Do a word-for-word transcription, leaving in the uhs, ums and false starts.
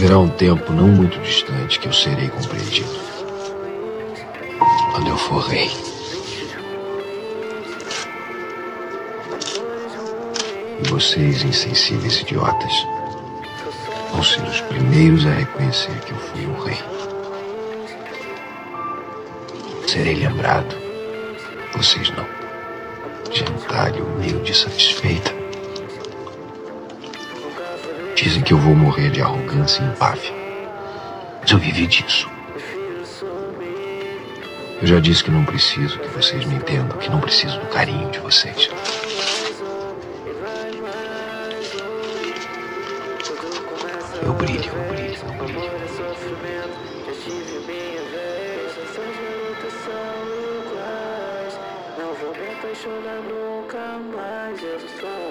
Haverá um tempo não muito distante que eu serei compreendido. Quando eu for rei. E vocês, insensíveis idiotas, vão ser os primeiros a reconhecer que eu fui um rei. Serei lembrado. Vocês não. Gentalha, humilde e satisfeita. Dizem que eu vou morrer de arrogância e empáfia. Mas eu vivi disso. Eu já disse que não preciso que vocês me entendam, que não preciso do carinho de vocês. Eu brilho, eu brilho, eu brilho. Não vou me apaixonar nunca mais.